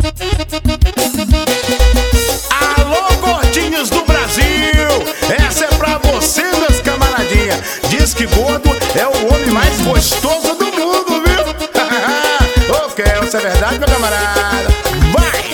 Alô, gordinhos do Brasil, essa é pra você, meus camaradinha. Diz que gordo é o homem mais gostoso do mundo, viu? Ok, isso é verdade, meu camarada. Vai!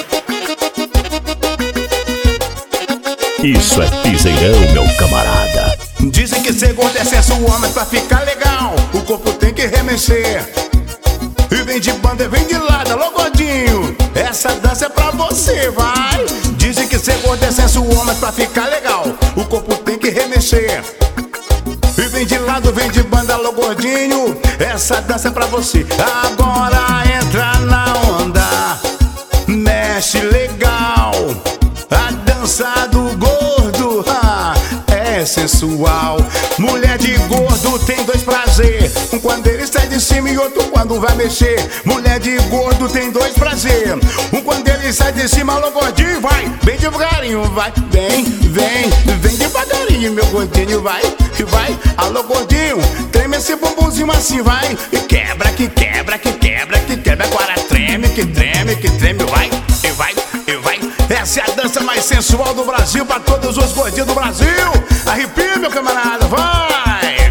Isso é piseirão, meu camarada. Dizem que ser gordo é sensual, mas pra ficar legal o corpo tem que remexer. E vem de banda e vem de lado, alô gordinho, essa dança é pra você, vai. Dizem que ser gordo é sensual, mas pra ficar legal o corpo tem que remexer. E vem de lado, vem de banda, alô gordinho, essa dança é pra você. Agora entra na onda, mexe legal. A dança do gordo é sensual. Mulher de gordo tem dois prazer, um quando ele sai de cima e outro quando vai mexer. Mulher de gordo tem dois prazer, um quando ele sai de cima, alô gordinho, vai. Bem devagarinho, vai. Vem devagarinho, meu gordinho, vai. E vai, alô gordinho, treme esse bumbumzinho assim, vai. E quebra, que quebra, que quebra, que quebra. Agora treme, que treme, que treme, vai. E vai, e vai. Essa é a dança mais sensual do Brasil, pra todos os gordinhos do Brasil. Arrepia, meu camarada, vai!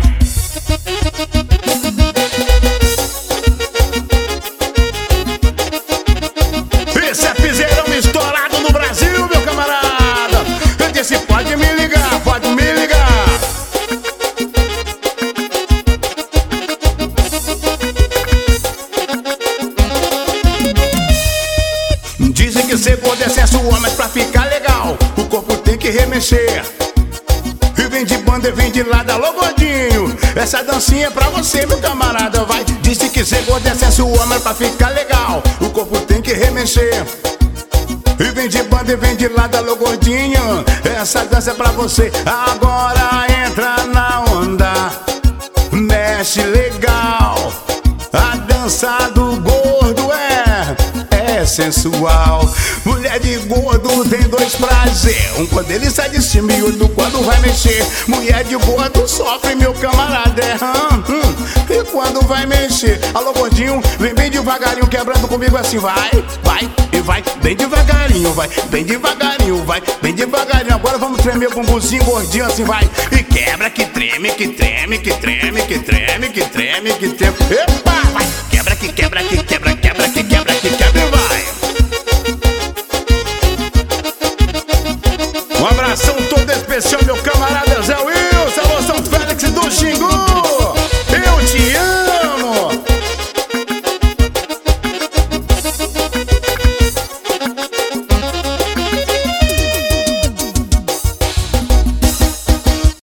Esse é piseirão estourado no Brasil, meu camarada. Eu disse, pode me ligar, pode me ligar. Dizem que ser gordo é sensual, mas pra ficar legal o corpo tem que remexer. E vem de banda e vem de lado, alô gordinho, essa dancinha é pra você, meu camarada, vai. Dizem que ser gordo é sensual, mas pra ficar legal o corpo tem que remexer. E vem de banda e vem de lado, alô gordinho, essa dança é pra você. Agora entra na onda, mexe legal. A dança do gordo é sensual. Mulher de gordo tem dois prazer, um quando ele sai de cima e outro quando vai mexer. Mulher de gordo sofre, meu camarada, e quando vai mexer. Alô gordinho, vem bem devagarinho, quebrando comigo assim, vai. Vai, e vai, bem devagarinho, vai. Bem devagarinho, vai, bem devagarinho. Agora vamos tremer o bumbumzinho gordinho assim, vai. E quebra, que treme, que treme, que treme, que treme, que treme, que treme. Epa, vai, quebra, que quebra, que quebra,